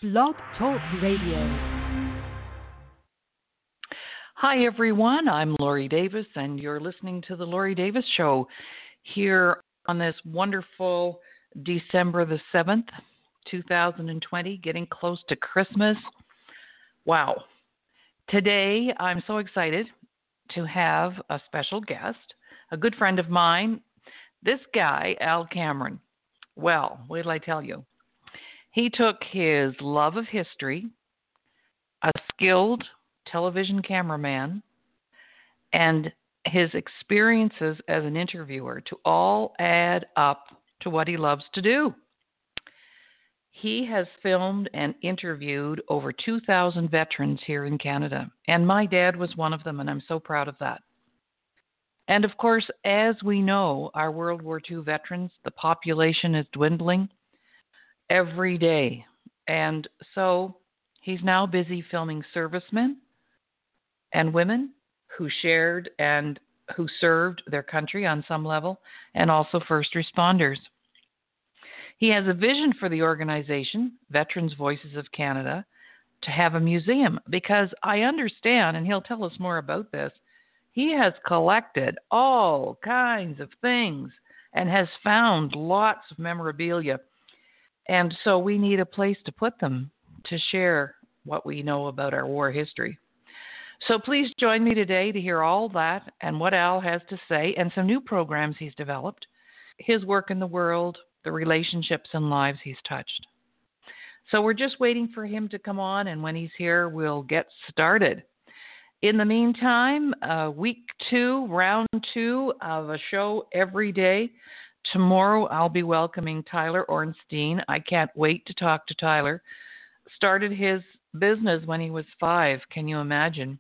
Blog Talk Radio. Hi, everyone. I'm Laurie Davis, and you're listening to The Laurie Davis Show here on this wonderful December the 7th, 2020, getting close to Christmas. Wow. Today, I'm so excited to have a special guest, a good friend of mine, this guy, Al Cameron. Well, wait till I tell you. He took his love of history, a skilled television cameraman, and his experiences as an interviewer to all add up to what he loves to do. He has filmed and interviewed over 2,000 veterans here in Canada, and my dad was one of them, and I'm so proud of that. And of course, as we know, our World War II veterans, the population is dwindling every day. And so he's now busy filming servicemen and women who shared and who served their country on some level, and also first responders. He has a vision for the organization, Veterans Voices of Canada, to have a museum, because I understand, and he'll tell us more about this, he has collected all kinds of things and has found lots of memorabilia. And so we need a place to put them to share what we know about our war history. So please join me today to hear all that and what Al has to say, and some new programs he's developed, his work in the world, the relationships and lives he's touched. So we're just waiting for him to come on, and when he's here, we'll get started. In the meantime, week 2, round 2 of a show every day. Tomorrow I'll be welcoming Tyler Ornstein. I can't wait to talk to Tyler. Started his business when he was 5. Can you imagine?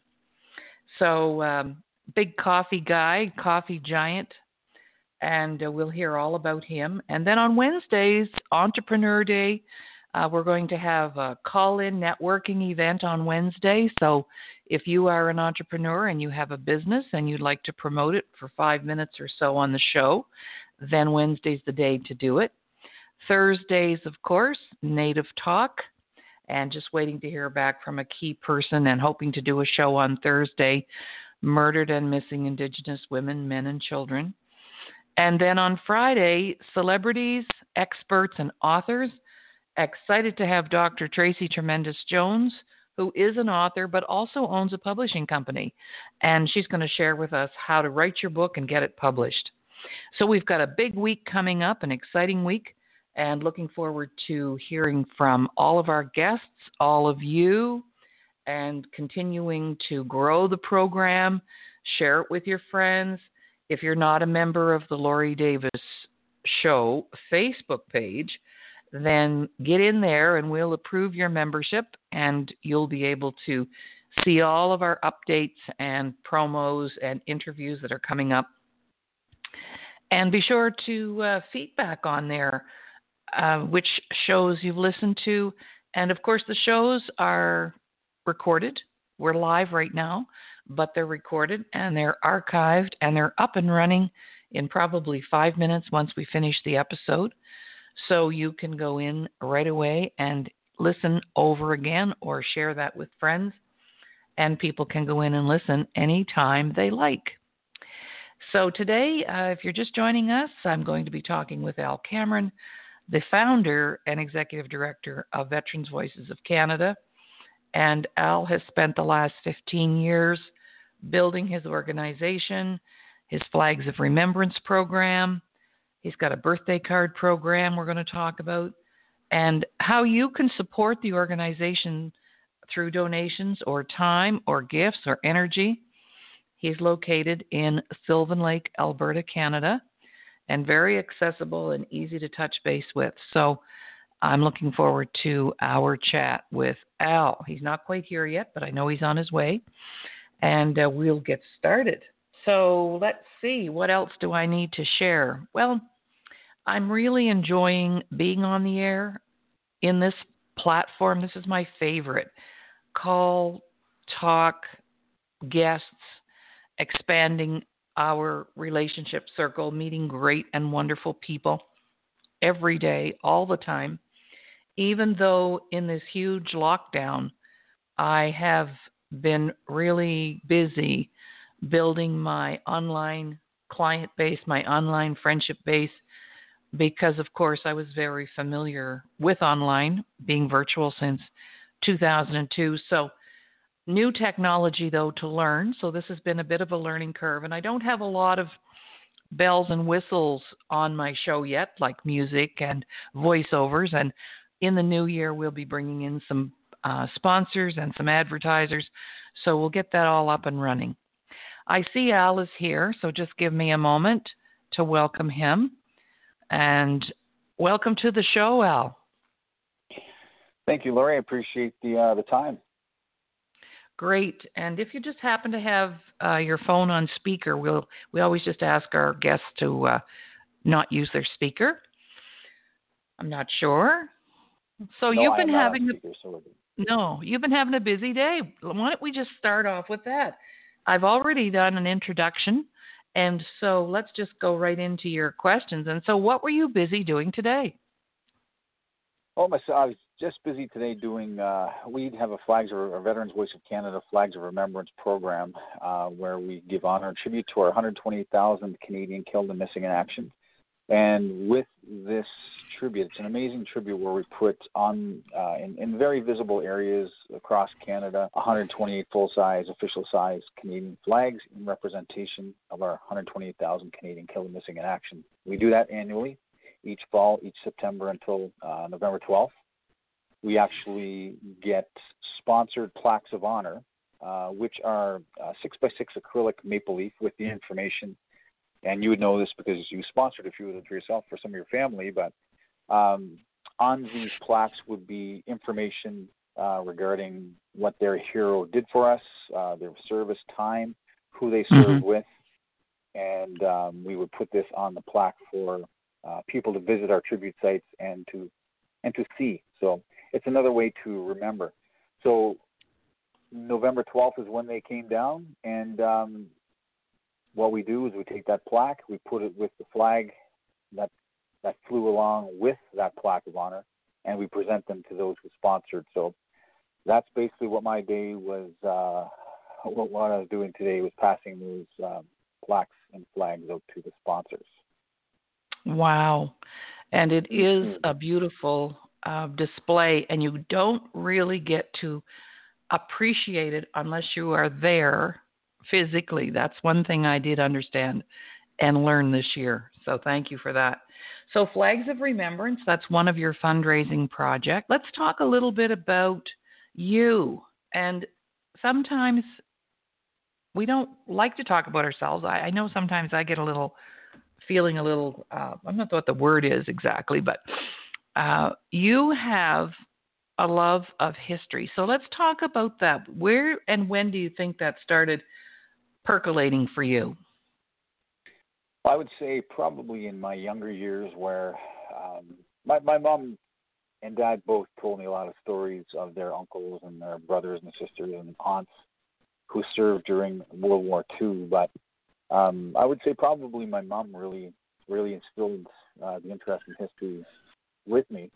So big coffee guy, coffee giant, and we'll hear all about him. And then on Wednesdays, Entrepreneur Day, we're going to have a call-in networking event on Wednesday. So if you are an entrepreneur and you have a business and you'd like to promote it for 5 minutes or so on the show, then Wednesday's the day to do it. Thursdays, of course, Native Talk, and just waiting to hear back from a key person and hoping to do a show on Thursday, Murdered and Missing Indigenous Women, Men, and Children. And then on Friday, Celebrities, Experts, and Authors. Excited to have Dr. Tracy Tremendous Jones, who is an author but also owns a publishing company. And she's going to share with us how to write your book and get it published. So we've got a big week coming up, an exciting week, and looking forward to hearing from all of our guests, all of you, and continuing to grow the program, share it with your friends. If you're not a member of the Laurie Davis Show Facebook page, then get in there and we'll approve your membership, and you'll be able to see all of our updates and promos and interviews that are coming up. And be sure to feedback on there which shows you've listened to. And, of course, the shows are recorded. We're live right now, but they're recorded and they're archived and they're up and running in probably 5 minutes once we finish the episode. So you can go in right away and listen over again or share that with friends, and people can go in and listen anytime they like. So today, if you're just joining us, I'm going to be talking with Al Cameron, the founder and executive director of Veterans Voices of Canada. And Al has spent the last 15 years building his organization, his Flags of Remembrance program. He's got a birthday card program we're going to talk about, and how you can support the organization through donations or time or gifts or energy. He's located in Sylvan Lake, Alberta, Canada, and very accessible and easy to touch base with. So I'm looking forward to our chat with Al. He's not quite here yet, but I know he's on his way, and we'll get started. So let's see, what else do I need to share? Well, I'm really enjoying being on the air in this platform. This is my favorite. Call, talk, guests, expanding our relationship circle, meeting great and wonderful people every day, all the time. even though in this huge lockdown, I have been really busy building my online client base, my online friendship base, because, of course, I was very familiar with online, being virtual since 2002. So, new technology, though, to learn. So, this has been a bit of a learning curve. And I don't have a lot of bells and whistles on my show yet, like music and voiceovers. And in the new year, we'll be bringing in some sponsors and some advertisers. So, we'll get that all up and running. I see Al is here, so just give me a moment to welcome him. And welcome to the show, Al. Thank you, Lori. I appreciate the time. Great. And if you just happen to have your phone on speaker, we always just ask our guests to not use their speaker. I'm not sure. So you've been having a busy day. Why don't we just start off with that? I've already done an introduction. And so let's just go right into your questions. And so what were you busy doing today? Oh, I was just busy today doing, we have a Veterans Voice of Canada Flags of Remembrance program where we give honor and tribute to our 128,000 Canadian killed and missing in action. And with this tribute, it's an amazing tribute where we put on, in very visible areas across Canada, 128 full-size, official-size Canadian flags in representation of our 128,000 Canadian killed and missing in action. We do that annually, each fall, each September until November 12th. We actually get sponsored plaques of honor, which are 6x6 acrylic maple leaf with the information. And you would know this because you sponsored a few of them for yourself, for some of your family. But on these plaques would be information regarding what their hero did for us, their service time, who they served with. And we would put this on the plaque for people to visit our tribute sites and to see. So it's another way to remember. So November 12th is when they came down, and what we do is we take that plaque, we put it with the flag that flew along with that plaque of honor, and we present them to those who sponsored. So that's basically what my day was, what I was doing today was passing those plaques and flags out to the sponsors. Wow. And it is a beautiful display, and you don't really get to appreciate it unless you are there physically. That's one thing I did understand and learn this year. So thank you for that. So Flags of Remembrance, that's one of your fundraising projects. Let's talk a little bit about you. And sometimes we don't like to talk about ourselves. I know sometimes I get I'm not sure what the word is exactly, but you have a love of history. So let's talk about that. Where and when do you think that started percolating for you? I would say probably in my younger years where my mom and dad both told me a lot of stories of their uncles and their brothers and sisters and aunts who served during World War II. But I would say probably my mom really instilled the interest in history with me.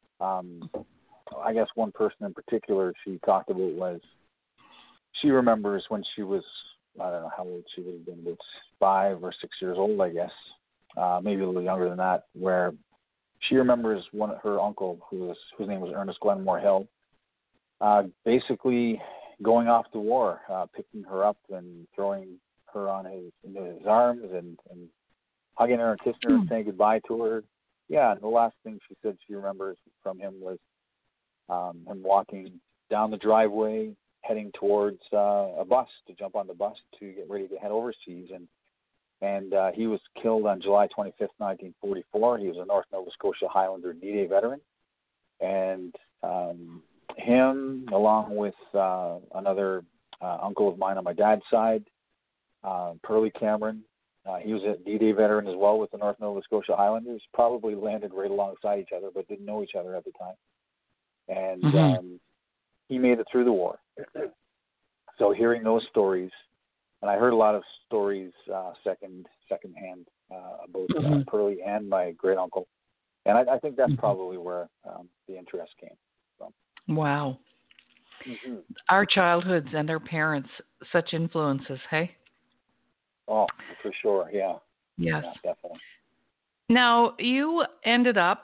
I guess one person in particular she talked about was she remembers when she was, I don't know how old she would have been, about 5 or 6 years old, I guess, maybe a little younger than that, where she remembers her uncle, whose name was Ernest Glenmore Hill, basically going off to war, picking her up and throwing her into his arms and hugging her and kissing her and saying goodbye to her. Yeah, and the last thing she said she remembers from him was him walking down the driveway, heading towards a bus to jump on the bus to get ready to head overseas. And he was killed on July 25th, 1944. He was a North Nova Scotia Highlander D-Day veteran. And him, along with another uncle of mine on my dad's side, Pearlie Cameron, he was a D-Day veteran as well with the North Nova Scotia Highlanders, probably landed right alongside each other, but didn't know each other at the time. And he made it through the war. So hearing those stories, and I heard a lot of stories secondhand about Pearlie and my great uncle. And I think that's probably where the interest came from. Wow. Mm-hmm. Our childhoods and our parents, such influences, hey? Oh, for sure, yeah. Yes. Yeah, definitely. Now, you ended up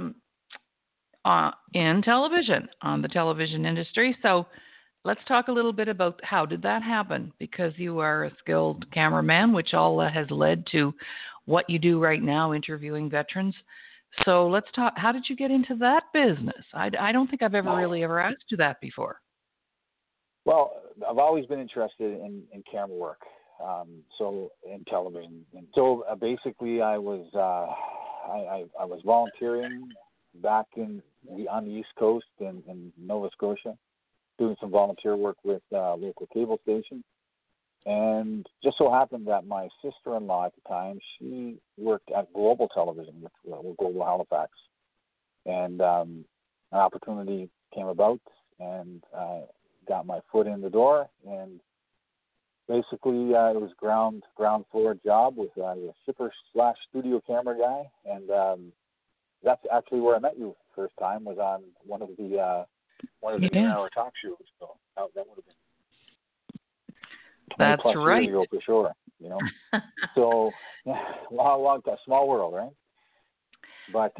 in television, on the television industry. So let's talk a little bit about how did that happen? Because you are a skilled cameraman, which all has led to what you do right now, interviewing veterans. So let's talk, how did you get into that business? I don't think I've ever asked you that before. Well, I've always been interested in camera work, so in television. And so basically I was volunteering back on the East Coast in Nova Scotia, doing some volunteer work with local cable stations. And just so happened that my sister-in-law at the time, she worked at Global Television with Global Halifax. And an opportunity came about, and got my foot in the door. And basically, it was ground floor job with a shipper/studio camera guy. And that's actually where I met you first time, was on one of the hour talk shows. So that would have been that's right. Years ago for sure, you know. So yeah, long time, small world, right? But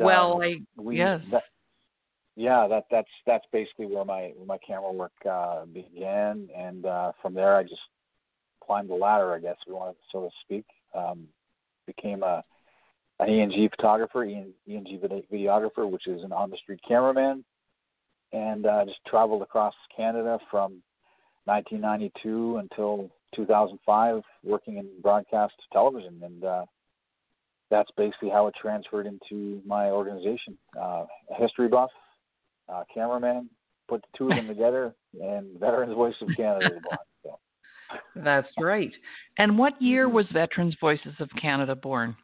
that's basically where my camera work began, and from there I just climbed the ladder, I guess we want to so to speak. Became an ENG photographer, ENG videographer, which is an on-the-street cameraman, and just traveled across Canada from 1992 until 2005, working in broadcast television, and that's basically how it transferred into my organization. A history buff, cameraman, put the two of them together, and Veterans Voice of Canada was born. So. That's right. And what year was Veterans Voices of Canada born?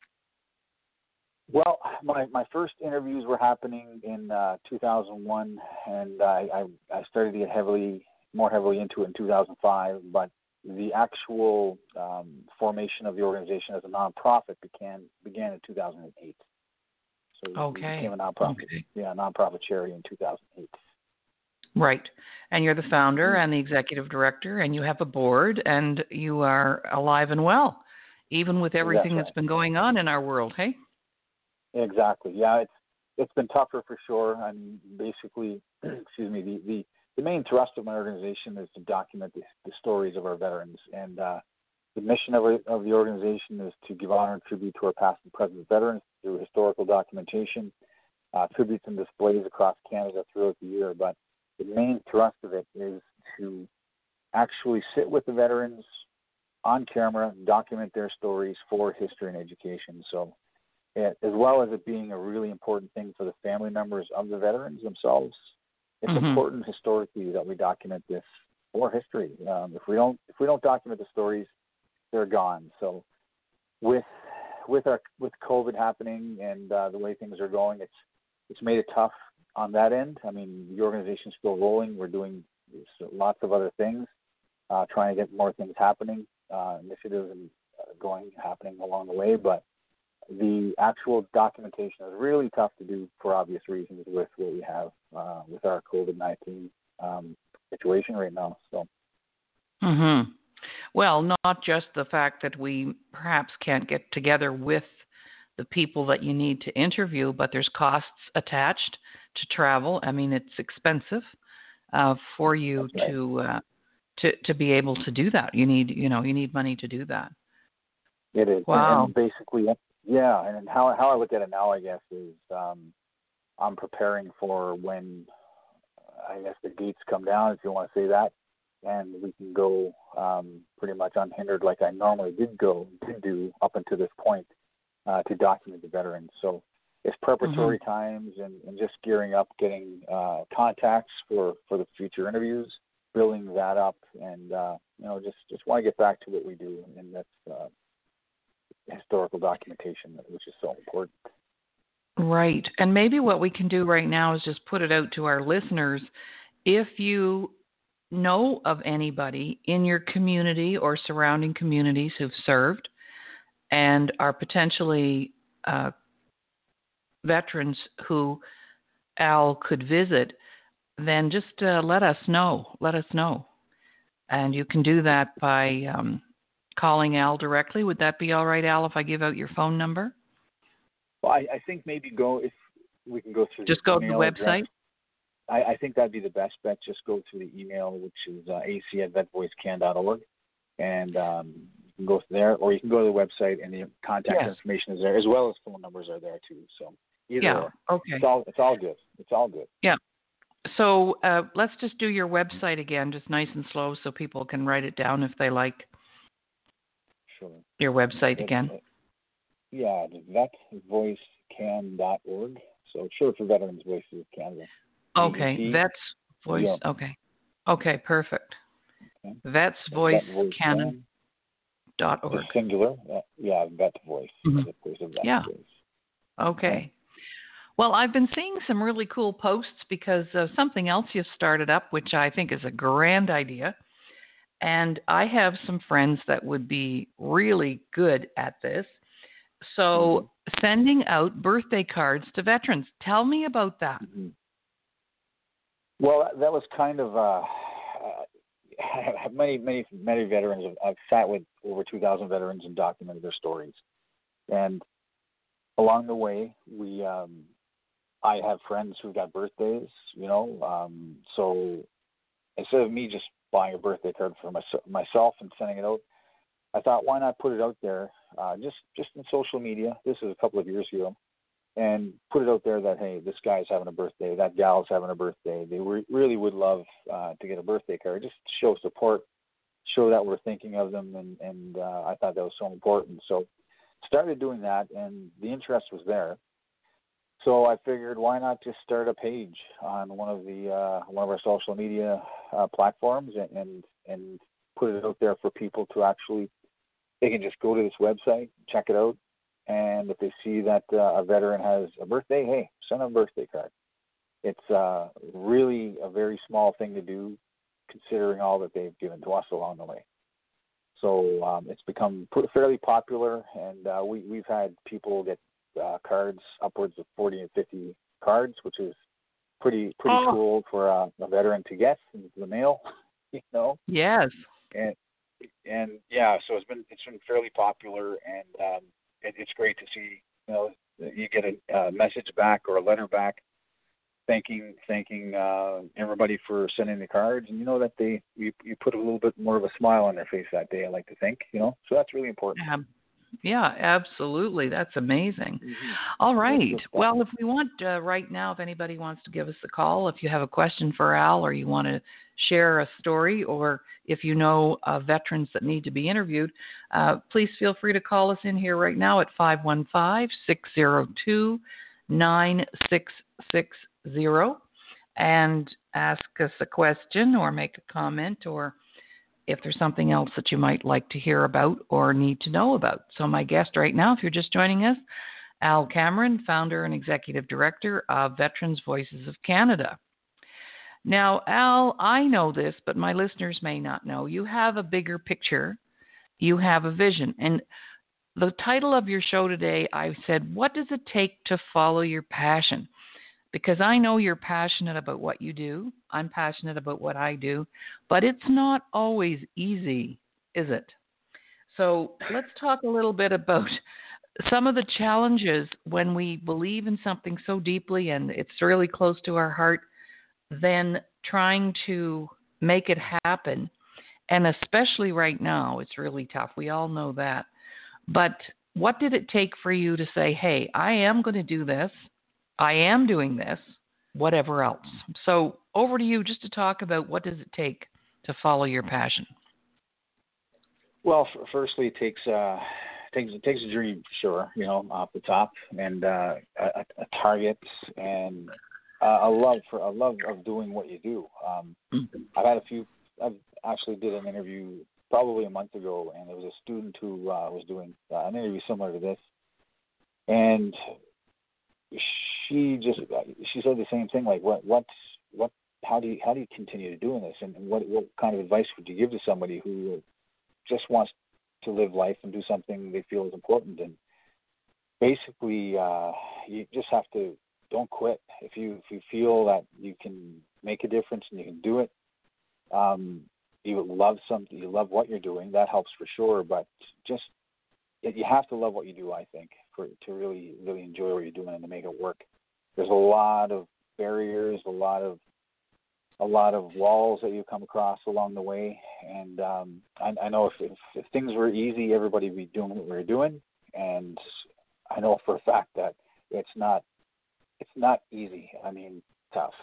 Well, my first interviews were happening in 2001, and I started to get more heavily into it in 2005, but the actual formation of the organization as a nonprofit began in 2008. So we became a nonprofit, nonprofit charity in 2008. Right. And you're the founder and the executive director, and you have a board, and you are alive and well, even with everything that's been going on in our world, hey? Exactly. Yeah, it's been tougher for sure. I mean, basically, excuse me, the main thrust of my organization is to document the stories of our veterans, and the mission of the organization is to give honor and tribute to our past and present veterans through historical documentation, tributes and displays across Canada throughout the year. But the main thrust of it is to actually sit with the veterans on camera, document their stories for history and education. So, as well as it being a really important thing for the family members of the veterans themselves, it's important historically that we document this for history. If we don't document the stories, they're gone. So, with COVID happening and the way things are going, it's made it tough on that end. I mean, the organization's still rolling. We're doing lots of other things, trying to get more things happening, initiatives and happening along the way. But the actual documentation is really tough to do for obvious reasons with what we have with our COVID-19 situation right now. So. Well, not just the fact that we perhaps can't get together with the people that you need to interview, but there's costs attached to travel. I mean, it's expensive for you to be able to do that. You need money to do that. It is. Wow. And basically, yeah. And how I look at it now, I guess, is I'm preparing for when I guess the gates come down, if you want to say that, and we can go pretty much unhindered like I normally did do up until this point to document the veterans. So it's preparatory times and just gearing up, getting contacts for the future interviews, building that up, and just want to get back to what we do, and that's historical documentation, which is so important. Right. And maybe what we can do right now is just put it out to our listeners. If you know of anybody in your community or surrounding communities who've served and are potentially veterans who Al could visit, then just let us know. Let us know. And you can do that by calling Al directly. Would that be all right, Al, if I give out your phone number? Well, I think maybe if we can go through just go to the website. I think that'd be the best bet. Just go through the email, which is ac@vetvoicecan.org, and you can go there, or you can go to the website, and the contact information is there, as well as phone numbers are there too. So either or. Okay. It's all good. It's all good. Yeah. So let's just do your website again, just nice and slow, so people can write it down if they like. Sure. Your website again. Yeah, vetvoicecan.org. So short for Veterans Voices of Canada. Okay, Vets Voice. Yeah. Okay, perfect. Okay. VetsVoiceCanada.org. Singular. Vet Voice. Mm-hmm. Yeah. Okay. Well, I've been seeing some really cool posts because of something else you started up, which I think is a grand idea. And I have some friends that would be really good at this. So sending out birthday cards to veterans. Tell me about that. Mm-hmm. Well, that was kind of many veterans. I've sat with over 2,000 veterans and documented their stories. And along the way, I have friends who've got birthdays, so instead of me just buying a birthday card for myself and sending it out, I thought, why not put it out there, just in social media? This is a couple of years ago, and put it out there that, hey, this guy's having a birthday, that gal's having a birthday. They really would love to get a birthday card, just to show support, show that we're thinking of them, and I thought that was so important. So started doing that, and the interest was there. So I figured, why not just start a page on one of our social media platforms and put it out there for people to actually. They can just go to this website, check it out, and if they see that a veteran has a birthday, hey, send them a birthday card. It's really a very small thing to do, considering all that they've given to us along the way. So it's become fairly popular, and we've had people get cards, upwards of 40 and 50 cards, which is pretty cool for a veteran to get in the mail, Yes. And yeah, so it's been fairly popular, and it's great to see, you get a message back or a letter back thanking everybody for sending the cards, and that you put a little bit more of a smile on their face that day, I like to think, so that's really important. Yeah, absolutely. That's amazing. Mm-hmm. All right. Well, if we want right now, if anybody wants to give us a call, if you have a question for Al, or you want to share a story, or if you know veterans that need to be interviewed, please feel free to call us in here right now at 515-602-9660 and ask us a question or make a comment, or if there's something else that you might like to hear about or need to know about. So my guest right now, if you're just joining us, Al Cameron, founder and executive director of Veterans Voices of Canada. Now, Al, I know this, but my listeners may not know. You have a bigger picture. You have a vision. And the title of your show today, I said, what does it take to follow your passion? Because I know you're passionate about what you do. I'm passionate about what I do. But it's not always easy, is it? So let's talk a little bit about some of the challenges when we believe in something so deeply and it's really close to our heart, then trying to make it happen. And especially right now, it's really tough. We all know that. But what did it take for you to say, hey, I am going to do this. I am doing this, whatever else. So over to you just to talk about what does it take to follow your passion. Well, firstly, it takes a dream, sure, off the top, and a target, and a love of doing what you do. I've actually did an interview probably a month ago, and there was a student who was doing an interview similar to this, and she said the same thing, like how do you continue doing this, and what kind of advice would you give to somebody who just wants to live life and do something they feel is important? And basically you just have to don't quit. If you feel that you can make a difference and you can do it, you love something, you love what you're doing, that helps for sure. But just you have to love what you do, I think, to really enjoy what you're doing and to make it work. There's a lot of barriers, a lot of walls that you come across along the way. And I know if things were easy, everybody would be doing what we're doing. And I know for a fact that it's not easy. I mean, tough.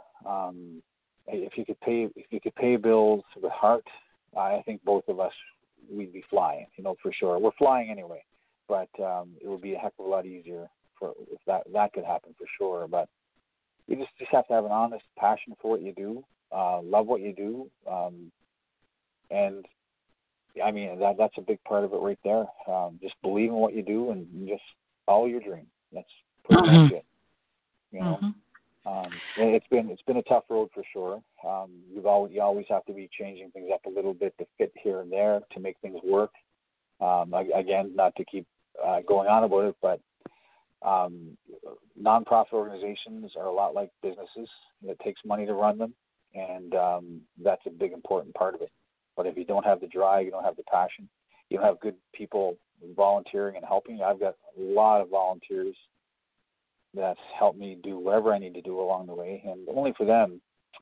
If you could pay bills with heart, I think both of us, we'd be flying, for sure. We're flying anyway, but it would be a heck of a lot easier if that could happen for sure. But you just have to have an honest passion for what you do, love what you do, and I mean that's a big part of it right there. Just believe in what you do and just follow your dream. That's pretty much it. It's been a tough road for sure. You always have to be changing things up a little bit to fit here and there to make things work. Again, not to keep going on about it, but nonprofit organizations are a lot like businesses. It takes money to run them, and that's a big important part of it. But if you don't have the drive, you don't have the passion, you don't have good people volunteering and helping. I've got a lot of volunteers that's helped me do whatever I need to do along the way, and only for them.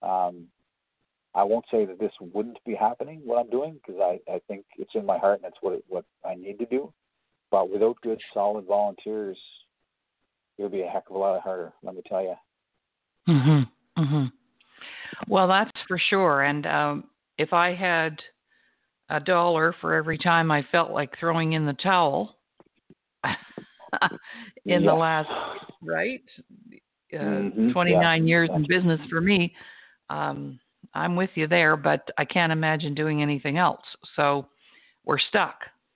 I won't say that this wouldn't be happening, what I'm doing, because I think it's in my heart and that's what I need to do. But without good, solid volunteers, it would be a heck of a lot harder, let me tell you. Well, that's for sure. And if I had $1 for every time I felt like throwing in the towel in the last, 29 years in business for me, I'm with you there, but I can't imagine doing anything else. So we're stuck.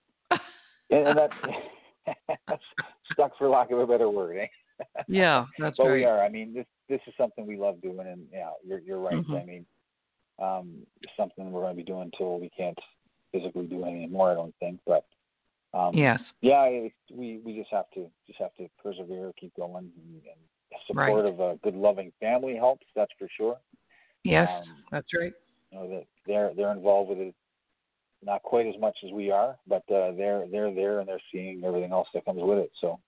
And that's stuck for lack of a better word, eh? Yeah, that's but right. We are. I mean, this is something we love doing, and yeah, you're right. I mean, it's something we're going to be doing until we can't physically do anymore. I don't think, but yes, yeah, we just have to persevere, keep going, and support of a good, loving family helps. That's for sure. Yes, that's right. That they're involved with it, not quite as much as we are, but they're there and they're seeing everything else that comes with it. So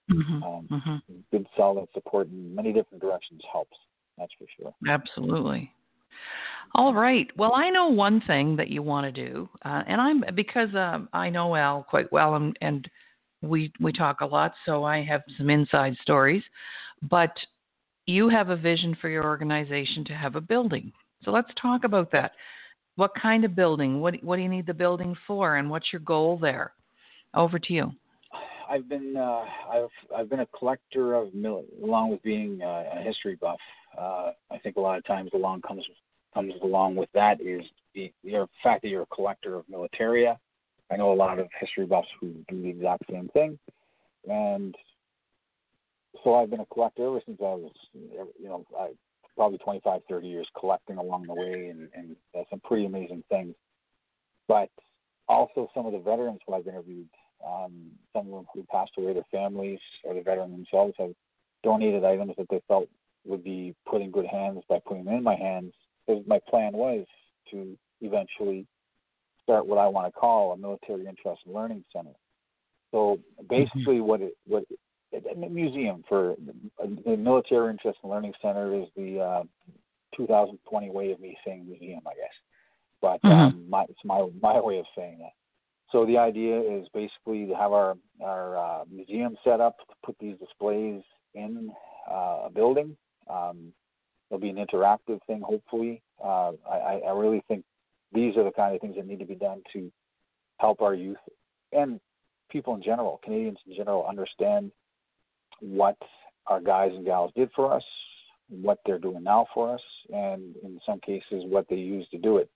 good, solid support in many different directions helps. That's for sure. Absolutely. All right. Well, I know one thing that you want to do, and because I know Al quite well, and we talk a lot, so I have some inside stories. But you have a vision for your organization to have a building. So let's talk about that. What kind of building? What do you need the building for, and what's your goal there? Over to you. I've been a collector of along with being a history buff. I think a lot of times comes along with that is the fact that you're a collector of militaria. I know a lot of history buffs who do the exact same thing, and so I've been a collector ever since I was, probably 25, 30 years collecting along the way, and some pretty amazing things. But also some of the veterans who I've interviewed, some of them who passed away, their families or the veteran themselves have donated items that they felt would be put in good hands by putting them in my hands. Because my plan was to eventually start what I want to call a military interest and learning center. So basically, a museum for the Military Interest and Learning Center is the 2020 way of me saying museum, I guess. But it's my way of saying that. So the idea is basically to have our museum set up to put these displays in a building. It'll be an interactive thing, hopefully. I really think these are the kind of things that need to be done to help our youth and people in general, Canadians in general, understand what our guys and gals did for us, what they're doing now for us, and in some cases what they used to do it.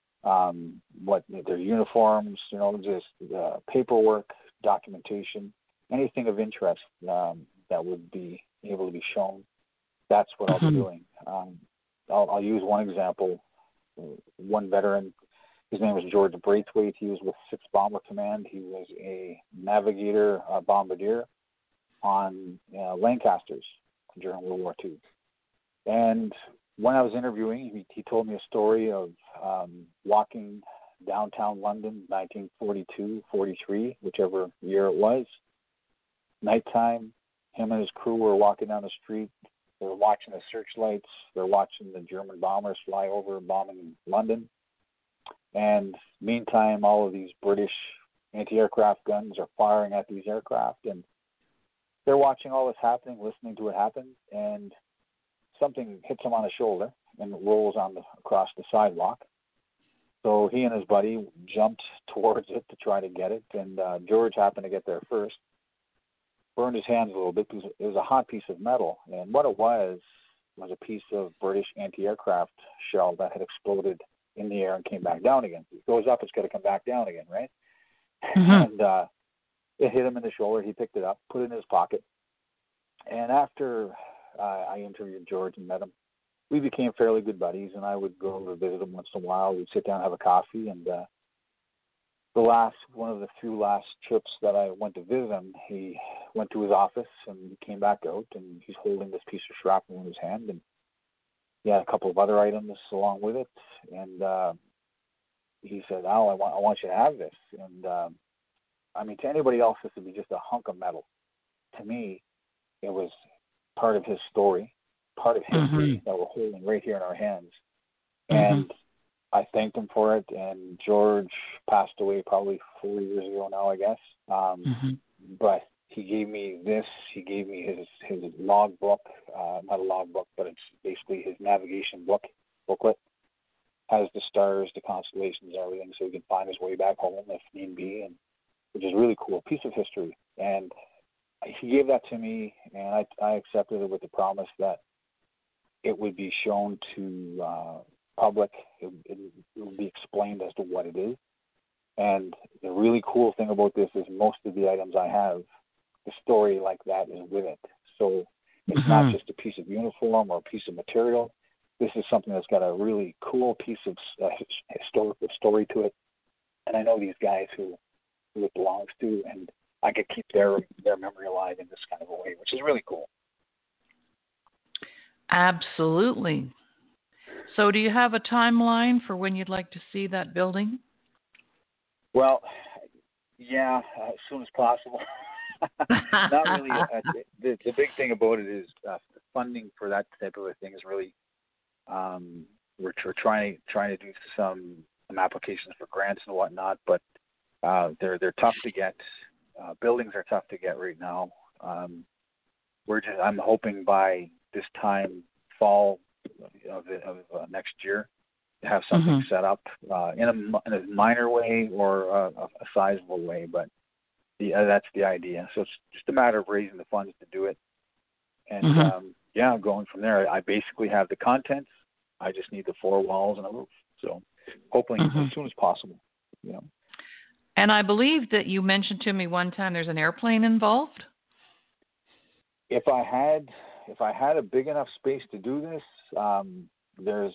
What their uniforms, just paperwork, documentation, anything of interest that would be able to be shown. That's what I'll be doing. I'll use one example. One veteran, his name was George Braithwaite. He was with 6th Bomber Command. He was a navigator, bombardier. on Lancasters during World War II. And when I was interviewing, he told me a story of walking downtown London, 1942, 43, whichever year it was. Nighttime, him and his crew were walking down the street. They were watching the searchlights. They're watching the German bombers fly over bombing London. And meantime, all of these British anti-aircraft guns are firing at these aircraft. And they're watching all this happening, listening to it happen. And something hits him on the shoulder and rolls across the sidewalk. So he and his buddy jumped towards it to try to get it. And George happened to get there first. Burned his hands a little bit because it was a hot piece of metal. And what it was a piece of British anti-aircraft shell that had exploded in the air and came back down again. If it goes up, it's got to come back down again, right? And it hit him in the shoulder. He picked it up, put it in his pocket. And after I interviewed George and met him, we became fairly good buddies, and I would go over to visit him once in a while. We'd sit down and have a coffee, and one of the few last trips that I went to visit him, he went to his office and he came back out, and he's holding this piece of shrapnel in his hand, and he had a couple of other items along with it, and he said, "Al, I want you to have this." And I mean, to anybody else, this would be just a hunk of metal. To me, it was part of his story, part of history that we're holding right here in our hands, and I thanked him for it, and George passed away probably 4 years ago now, I guess. But he gave me this. He gave me his log book, not a log book, but it's basically his navigation booklet. Has the stars, the constellations, and everything, so he can find his way back home if need be, and which is really cool, piece of history. And he gave that to me, and I accepted it with the promise that it would be shown to public. It will be explained as to what it is. And the really cool thing about this is most of the items I have, the story like that is with it. So it's not just a piece of uniform or a piece of material. This is something that's got a really cool piece of historical story to it. And I know these guys who it belongs to, and I could keep their memory alive in this kind of a way, which is really cool. Absolutely. So do you have a timeline for when you'd like to see that building? Well, yeah, as soon as possible. Not really. The big thing about it is funding for that type of a thing is really, we're trying to do some applications for grants and whatnot, but they're tough to get. Buildings are tough to get right now. I'm hoping by this time fall of next year to have something set up in a minor way or a sizable way, but that's the idea. So it's just a matter of raising the funds to do it, and going from there. I basically have the contents. I just need the four walls and a roof. So hopefully as soon as possible. You know. And I believe that you mentioned to me one time there's an airplane involved. If I had a big enough space to do this, there's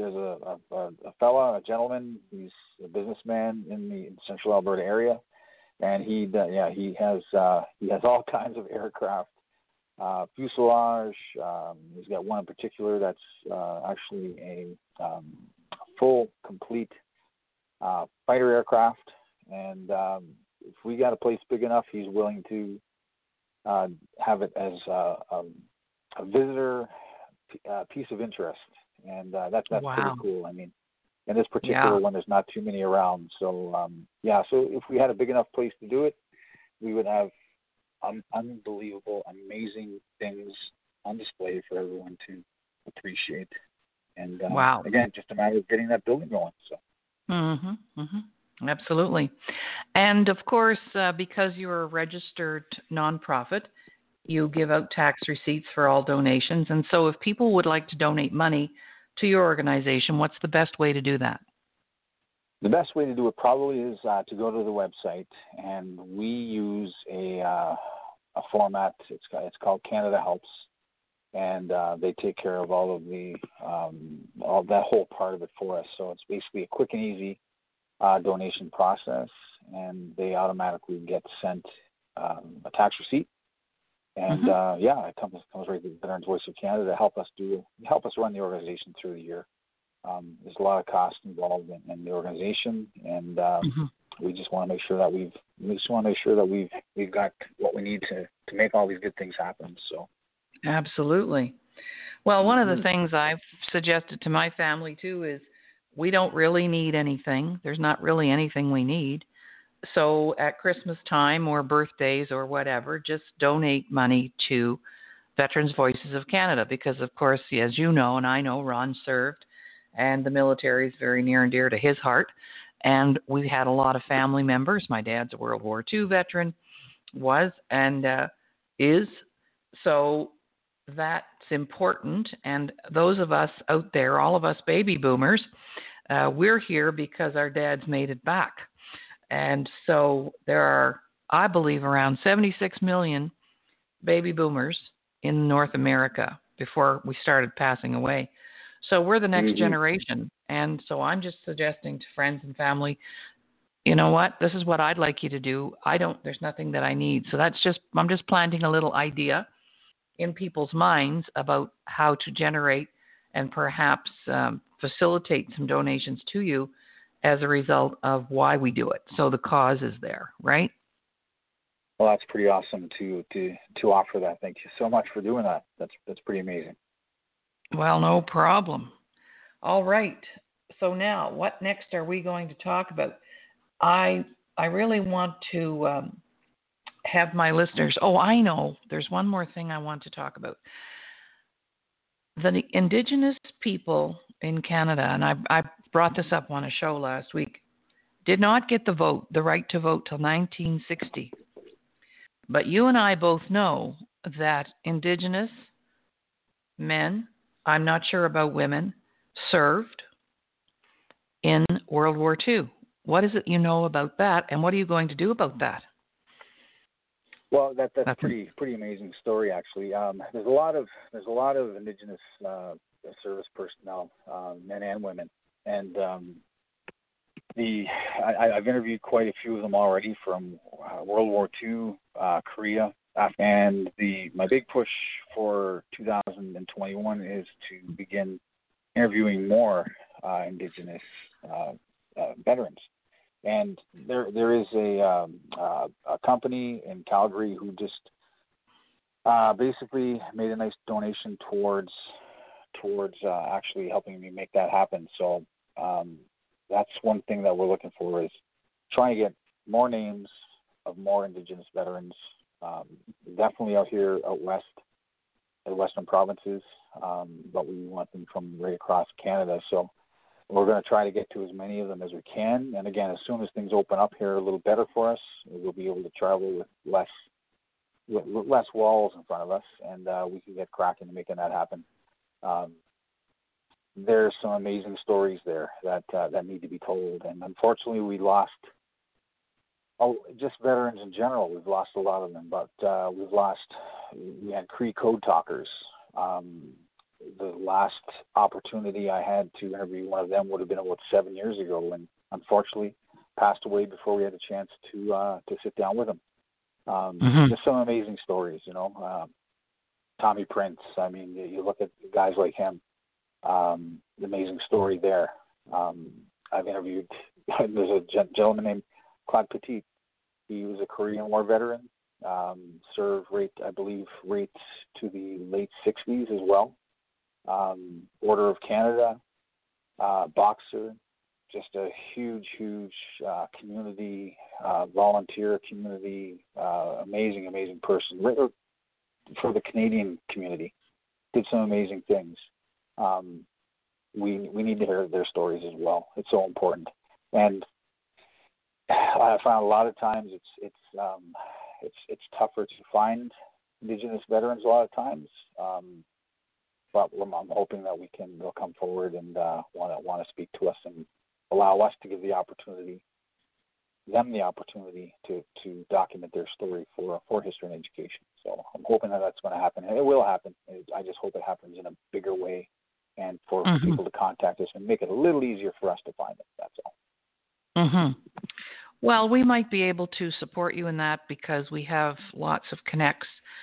a gentleman. He's a businessman in the Central Alberta area, and he has all kinds of aircraft, fuselage. He's got one in particular that's actually a full, complete fighter aircraft. And if we got a place big enough, he's willing to have it as a visitor piece of interest, and that's pretty cool. I mean, in this particular one, there's not too many around, so so if we had a big enough place to do it, we would have unbelievable, amazing things on display for everyone to appreciate. And again, just a matter of getting that building going. So. Absolutely. And of course, because you're a registered nonprofit, you give out tax receipts for all donations. And so if people would like to donate money to your organization, what's the best way to do that? The best way to do it probably is to go to the website, and we use a format. It's called Canada Helps, and they take care of all of the all that whole part of it for us. So it's basically a quick and easy donation process, and they automatically get sent a tax receipt, And it comes right to the Veterans Voice of Canada to help us run the organization through the year. There's a lot of cost involved in the organization, and we just want to make sure that we've got what we need to make all these good things happen. So, absolutely. Well, one of the things I've suggested to my family too is we don't really need anything. There's not really anything we need. So at Christmas time or birthdays or whatever, just donate money to Veterans Voices of Canada because, of course, as you know and I know, Ron served, and the military is very near and dear to his heart. And we had a lot of family members. My dad's a World War II veteran, was and is. So that's important. And those of us out there, all of us baby boomers, we're here because our dads made it back. And so there are, I believe, around 76 million baby boomers in North America before we started passing away. So we're the next generation. And so I'm just suggesting to friends and family, you know what, this is what I'd like you to do. There's nothing that I need. So I'm just planting a little idea in people's minds about how to generate and perhaps facilitate some donations to you as a result of why we do it. So the cause is there, right? Well, that's pretty awesome to offer that. Thank you so much for doing that. That's pretty amazing. Well, no problem. All right. So now, what next are we going to talk about? I really want to have my listeners. Oh, I know. There's one more thing I want to talk about. The Indigenous people in Canada, and I brought this up on a show last week, did not get the right to vote till 1960. But you and I both know that Indigenous men, I'm not sure about women, served in World War II. What is it you know about that, and what are you going to do about that? Well, that's a pretty amazing story, actually. There's a lot of Indigenous service personnel, men and women, and I've interviewed quite a few of them already from World War II, Korea, and my big push for 2021 is to begin interviewing more Indigenous veterans. And there is a company in Calgary who just basically made a nice donation towards actually helping me make that happen. So that's one thing that we're looking for, is trying to get more names of more Indigenous veterans, definitely out west, the western provinces, but we want them from right across Canada. So we're going to try to get to as many of them as we can. And again, as soon as things open up here a little better for us, we'll be able to travel with less walls in front of us, and we can get cracking and making that happen. There's some amazing stories there that need to be told. And unfortunately, we lost, just veterans in general, we've lost a lot of them. But we had Cree code talkers. The last opportunity I had to interview one of them would have been about 7 years ago, and unfortunately passed away before we had a chance to sit down with him. Just some amazing stories, Tommy Prince. I mean, you look at guys like him. The amazing story there. I've interviewed. There's a gentleman named Claude Petit. He was a Korean War veteran. Served I believe to the late 60s as well. Order of Canada, boxer, just a huge community, volunteer community, amazing person for the Canadian community. Did some amazing things. We need to hear their stories as well. It's so important. And I found a lot of times it's tougher to find Indigenous veterans a lot of times. But I'm hoping that they'll come forward and want to speak to us and allow us to give them the opportunity to document their story for history and education. So I'm hoping that that's going to happen, and it will happen. I just hope it happens in a bigger way, and for people to contact us and make it a little easier for us to find them. That's all. Well, we might be able to support you in that because we have lots of connects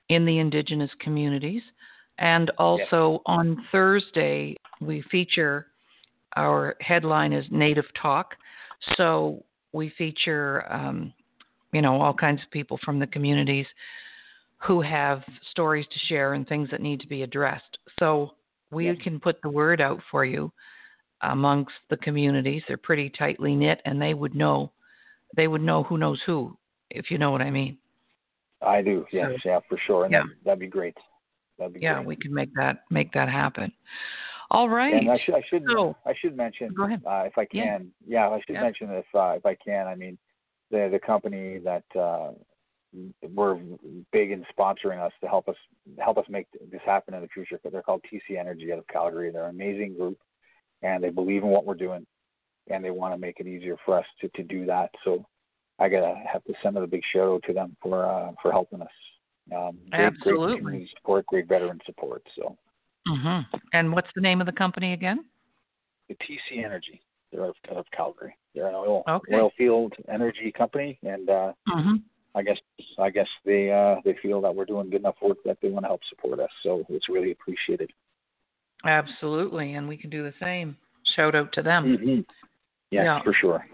in the Indigenous communities. And also on Thursday, we feature, our headline is Native Talk. So we feature, all kinds of people from the communities who have stories to share and things that need to be addressed. So we can put the word out for you amongst the communities. They're pretty tightly knit, and they would know who knows who, if you know what I mean. I do. Yes, for sure. And that'd be great. Great. We can make that happen. All right. And I should mention, go ahead. If I can. Yeah, I should mention if I can. I mean, the company that were big in sponsoring us to help us make this happen in the future. They're called TC Energy out of Calgary. They're an amazing group, and they believe in what we're doing, and they want to make it easier for us to do that. So I have to send a big shout out to them for helping us. Absolutely. Great community support, great veteran support. So. Mm-hmm. And what's the name of the company again? The TC Energy. They're out of Calgary. They're an oil field energy company, and I guess they feel that we're doing good enough work that they want to help support us. So it's really appreciated. Absolutely, and we can do the same. Shout out to them. Mm-hmm. Yes, for sure.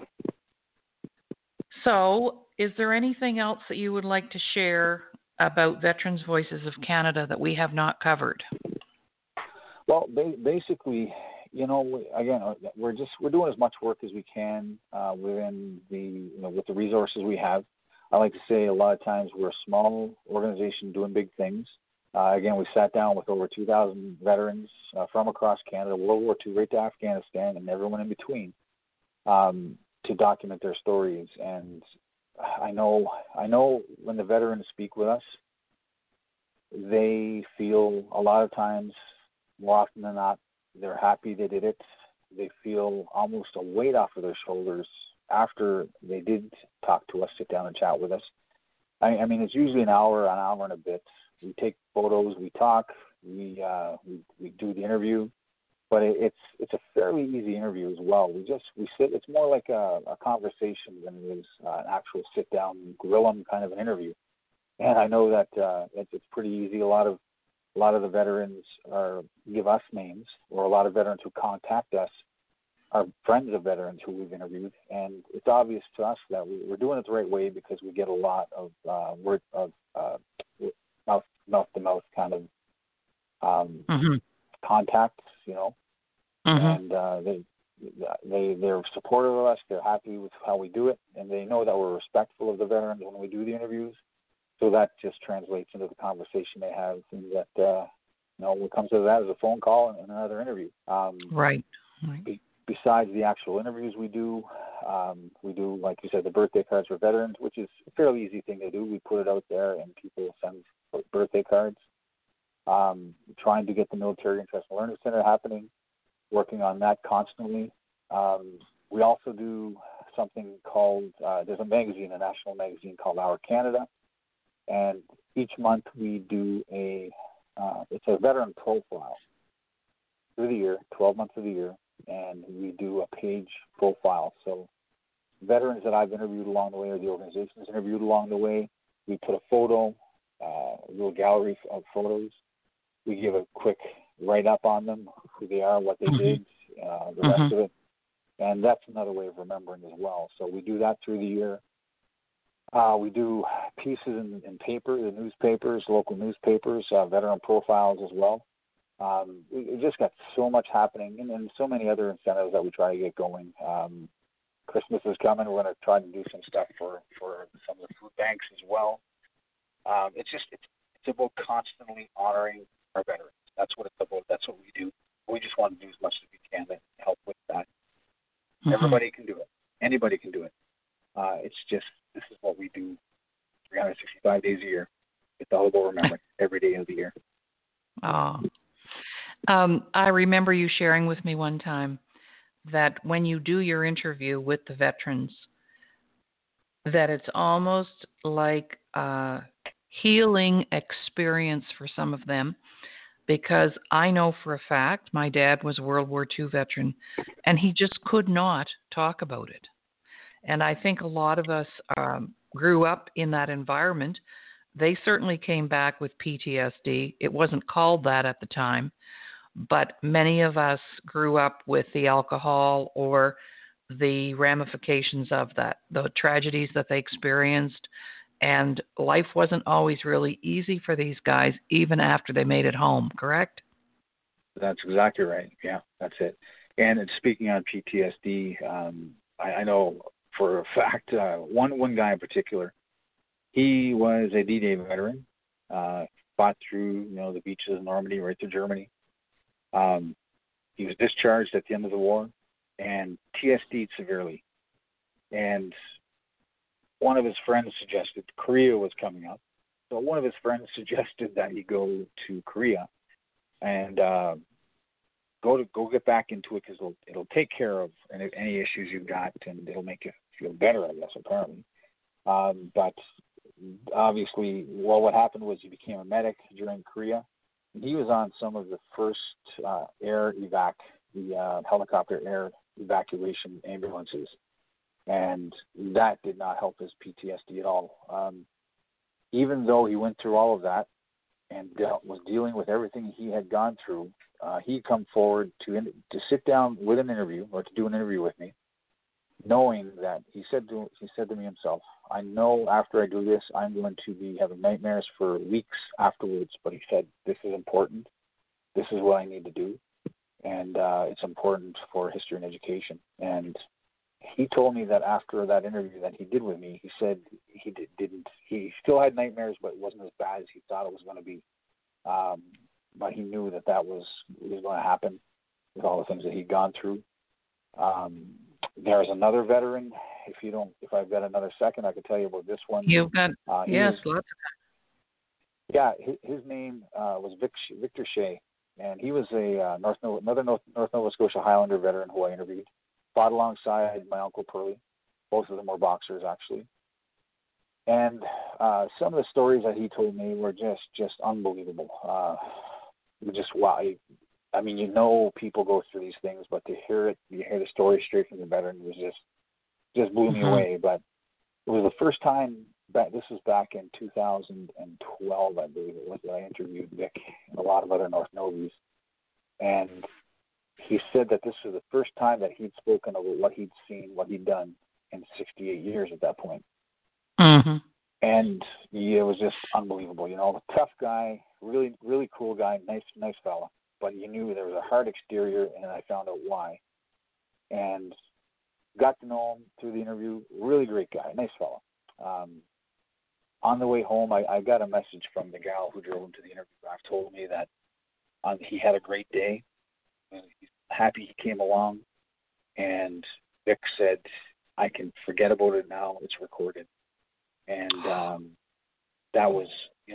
So, is there anything else that you would like to share about Veterans Voices of Canada that we have not covered? Well, basically, again, we're doing as much work as we can within with the resources we have. I like to say a lot of times we're a small organization doing big things. Again, we sat down with over 2,000 veterans from across Canada, World War II, right to Afghanistan, and everyone in between, to document their stories. And I know when the veterans speak with us, they feel a lot of times, more often than not, they're happy they did it. They feel almost a weight off of their shoulders after they did talk to us, sit down and chat with us. I mean, it's usually an hour and a bit. We take photos, we talk, we do the interview, but it's a fairly easy interview as well. We sit. It's more like a conversation than it is an actual sit down, grill them kind of an interview. And I know that it's pretty easy. A lot of the veterans give us names, or a lot of veterans who contact us are friends of veterans who we've interviewed, and it's obvious to us that we're doing it the right way because we get a lot of word of mouth to mouth kind of contacts, and they're supportive of us. They're happy with how we do it, and they know that we're respectful of the veterans when we do the interviews. So that just translates into the conversation they have, and that what comes to that is a phone call and another interview. Right. Besides the actual interviews we do, like you said, the birthday cards for veterans, which is a fairly easy thing to do. We put it out there, and people send birthday cards. Trying to get the Military Interest Learning Center happening, working on that constantly. We also do something called, there's a national magazine called Our Canada, and each month we do it's a veteran profile through the year, 12 months of the year, and we do a page profile. So veterans that I've interviewed along the way, or the organization's interviewed along the way, we put a photo, a little gallery of photos. We give a quick write-up on them, who they are, what they did, the rest of it. And that's another way of remembering as well. So we do that through the year. We do pieces in paper, the newspapers, local newspapers, veteran profiles as well. We just got so much happening, and so many other incentives that we try to get going. Christmas is coming. We're going to try to do some stuff for some of the food banks as well. It's about constantly honoring our veterans. That's what it's about. That's what we do. We just want to do as much as we can to help with that. Everybody can do it. Anybody can do it. It's just, this is what we do 365 days a year. It's all about remembering every day of the year. I remember you sharing with me one time that when you do your interview with the veterans, that it's almost like a healing experience for some of them, because I know for a fact my dad was a World War II veteran, and he just could not talk about it. And I think a lot of us grew up in that environment they certainly came back with PTSD. It wasn't called that at the time, but many of us grew up with the alcohol or the ramifications of that, the tragedies that they experienced. And life wasn't always really easy for these guys, even after they made it home, correct? That's exactly right. Yeah, that's it. And speaking on PTSD, I know for a fact, one guy in particular, he was a D-Day veteran, fought through the beaches of Normandy right through Germany. He was discharged at the end of the war and TSD'd severely. And one of his friends suggested Korea was coming up. So one of his friends suggested that he go to Korea and go get back into it because it'll take care of any issues you've got and it'll make you feel better, I guess, apparently. But obviously, what happened was he became a medic during Korea. And he was on some of the first air evac, the helicopter air evacuation ambulances. And that did not help his PTSD at all. Even though he went through all of that and was dealing with everything he had gone through, he come forward to sit down with an interview or to do an interview with me, knowing that he said to me himself, I know after I do this, I'm going to be having nightmares for weeks afterwards. But he said, this is important. This is what I need to do. And it's important for history and education. And he told me that after that interview that he did with me, he said he still had nightmares, but it wasn't as bad as he thought it was going to be. But he knew that was going to happen with all the things that he'd gone through. There's another veteran. If I've got another second, I could tell you about this one. You've got yes, lots of that. Yeah, his name was Victor Shea, and he was another North Nova Scotia Highlander veteran who I interviewed. Fought alongside my uncle Pearlie. Both of them were boxers, actually. And some of the stories that he told me were just unbelievable. Just wow. I mean, people go through these things, but to hear the story straight from the veteran was just blew me away. But it was the first time this was back in 2012, I believe it was, that I interviewed Vic and a lot of other North Novies. And he said that this was the first time that he'd spoken about what he'd seen, what he'd done in 68 years at that point. Mm-hmm. And it was just unbelievable. A tough guy, really, really cool guy, nice fella. But you knew there was a hard exterior, and I found out why. And got to know him through the interview. Really great guy, nice fella. On the way home, I got a message from the gal who drove him to the interview. Told me that he had a great day. He's happy he came along. And Vic said, I can forget about it now. It's recorded. And that was,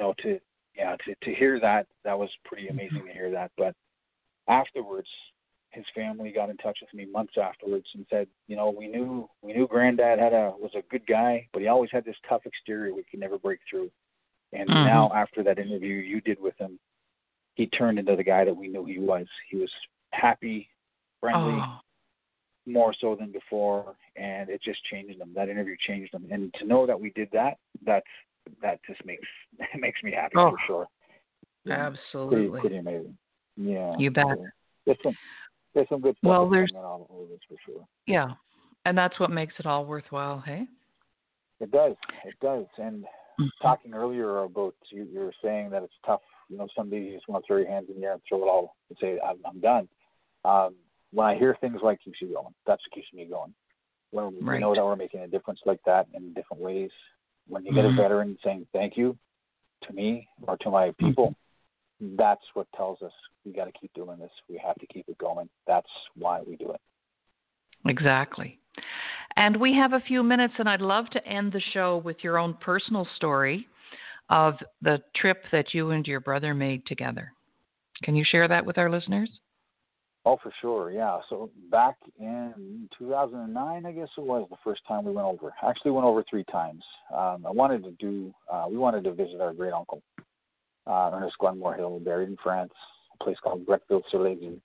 to hear that was pretty amazing to hear that. But afterwards, his family got in touch with me months afterwards and said, we knew Granddad was a good guy, but he always had this tough exterior we could never break through. And now, after that interview you did with him, he turned into the guy that we knew he was. He was happy, friendly, more so than before, and it just changed him. That interview changed him. And to know that we did that just makes me happy for sure. Absolutely. Pretty amazing. Yeah. You bet. There's some good stuff coming out of this for sure. Yeah. And that's what makes it all worthwhile, hey? It does. And talking earlier about you were saying that it's tough. Some days you just want to throw your hands in the air and throw it all and say, I'm done. When I hear things like keeps you going, that's what keeps me going. When we know that we're making a difference like that in different ways. When you get a veteran saying thank you to me or to my people, that's what tells us we got to keep doing this. We have to keep it going. That's why we do it. Exactly. And we have a few minutes, and I'd love to end the show with your own personal story of the trip that you and your brother made together. Can you share that with our listeners? Oh, for sure, yeah. So back in 2009, I guess it was, the first time we went over. Actually went over 3 times. We wanted to visit our great uncle, Ernest Glenmore Hill, buried in France, a place called Bretteville-sur-Lévis.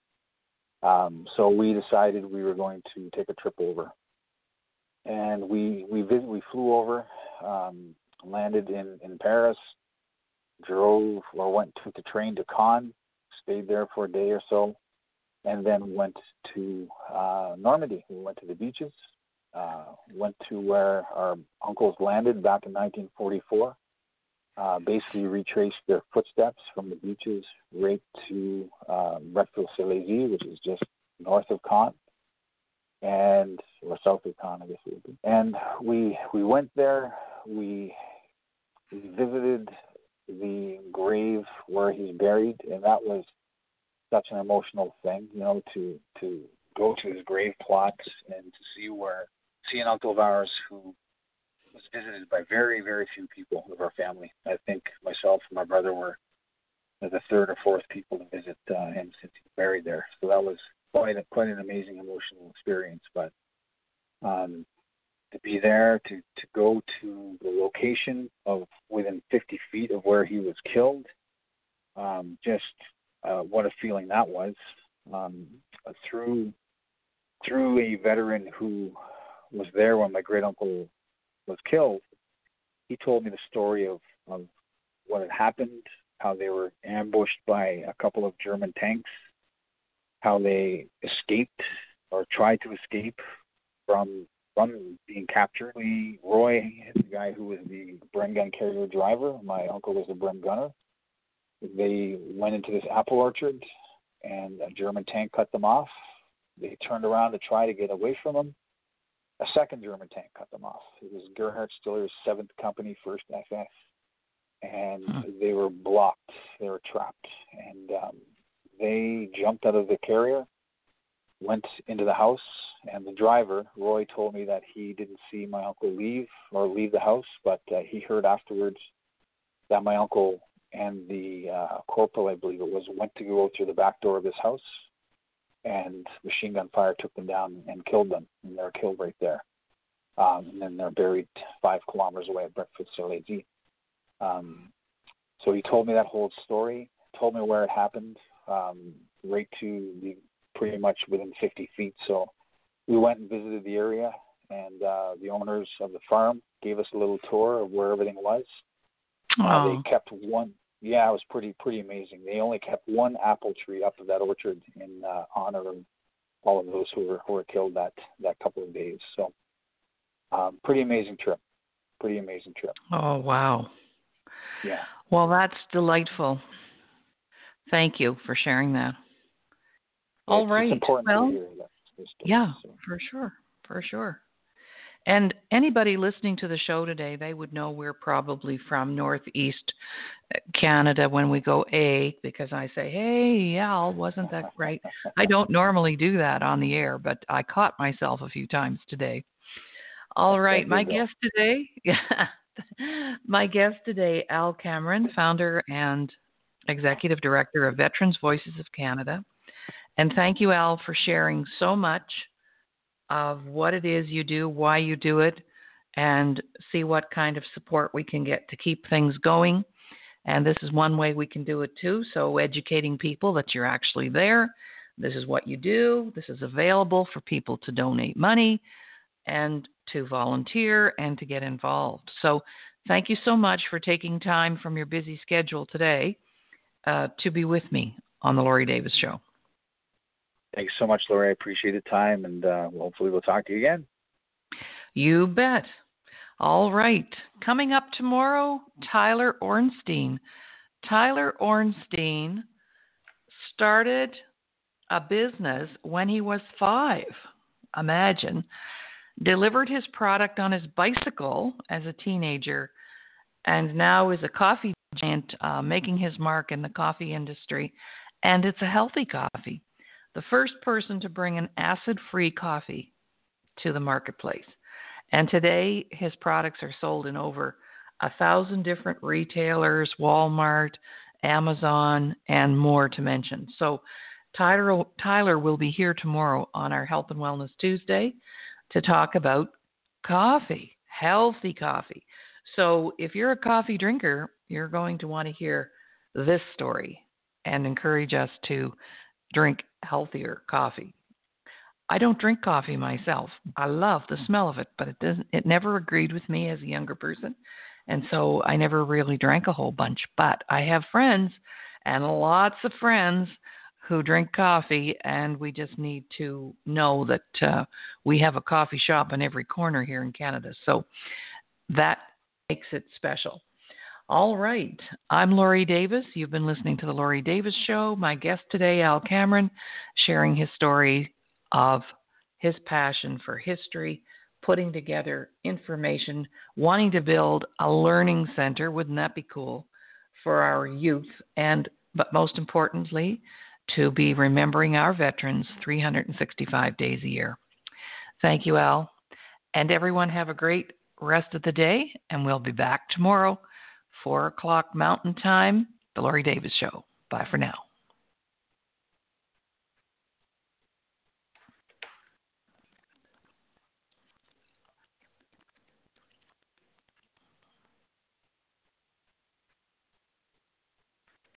So we decided we were going to take a trip over. And we flew over, landed in Paris, drove or took the train to Caen, stayed there for a day or so, and then went to Normandy. We went to the beaches, went to where our uncles landed back in 1944. Basically retraced their footsteps from the beaches right to Bretteville-sur-Lézy, which is just north of Caen, or south of Caen, I guess it would be. And we went there. We visited the grave where he's buried, and that was such an emotional thing, to go to his grave plot and to see an uncle of ours who was visited by very, very few people of our family. I think myself and my brother were the third or fourth people to visit him since he was buried there. So that was quite an amazing emotional experience. But to be there, to go to the location of within 50 feet of where he was killed, what a feeling that was. Through a veteran who was there when my great uncle was killed, he told me the story of what had happened, how they were ambushed by a couple of German tanks, how they escaped or tried to escape from being captured. Roy, the guy who was the Bren gun carrier driver, my uncle was the Bren gunner. They went into this apple orchard, and a German tank cut them off. They turned around to try to get away from them. A second German tank cut them off. It was Gerhard Stiller's 7th Company, 1st SS, and they were blocked. They were trapped, and they jumped out of the carrier, went into the house, and the driver, Roy, told me that he didn't see my uncle leave the house, but he heard afterwards that my uncle and the corporal, I believe it was, went to go through the back door of this house, and machine gun fire took them down and killed them, and they were killed right there. And then they're buried 5 kilometers away at Bretteville-sur-Lézy. So he told me that whole story, told me where it happened, right to pretty much within 50 feet. So we went and visited the area, and the owners of the farm gave us a little tour of where everything was. They kept one. Yeah, it was pretty amazing. They only kept one apple tree up of that orchard in honor of all of those who were killed that couple of days. So, pretty amazing trip. Oh, wow. Yeah. Well, that's delightful. Thank you for sharing that. All right. It's important to hear that story, yeah, so. for sure. And anybody listening to the show today, they would know we're probably from Northeast Canada when we go because I say, hey, Al, wasn't that great? I don't normally do that on the air, but I caught myself a few times today. All right, my guest today, Al Cameron, founder and executive director of Veterans Voices of Canada. And thank you, Al, for sharing so much of what it is you do, why you do it, and see what kind of support we can get to keep things going. And this is one way we can do it too. So educating people that you're actually there. This is what you do. This is available for people to donate money and to volunteer and to get involved. So thank you so much for taking time from your busy schedule today to be with me on the Laurie Davis Show. Thanks so much, Laurie. I appreciate the time, and hopefully we'll talk to you again. You bet. All right. Coming up tomorrow, Tyler Ornstein. Tyler Ornstein started a business when he was 5. Imagine. Delivered his product on his bicycle as a teenager, and now is a coffee giant making his mark in the coffee industry, and it's a healthy coffee. The first person to bring an acid-free coffee to the marketplace. And today, his products are sold in over 1,000 different retailers, Walmart, Amazon, and more to mention. So Tyler will be here tomorrow on our Health and Wellness Tuesday to talk about coffee, healthy coffee. So if you're a coffee drinker, you're going to want to hear this story and encourage us to drink healthier coffee. I don't drink coffee myself. I love the smell of it, but it never agreed with me as a younger person. And so I never really drank a whole bunch. But I have friends, and lots of friends, who drink coffee, and we just need to know that we have a coffee shop on every corner here in Canada. So that makes it special. All right. I'm Laurie Davis. You've been listening to The Laurie Davis Show. My guest today, Al Cameron, sharing his story of his passion for history, putting together information, wanting to build a learning center. Wouldn't that be cool for our youth? But most importantly, to be remembering our veterans 365 days a year. Thank you, Al. And everyone have a great rest of the day, and we'll be back tomorrow, 4 o'clock Mountain Time, The Laurie Davis Show. Bye for now.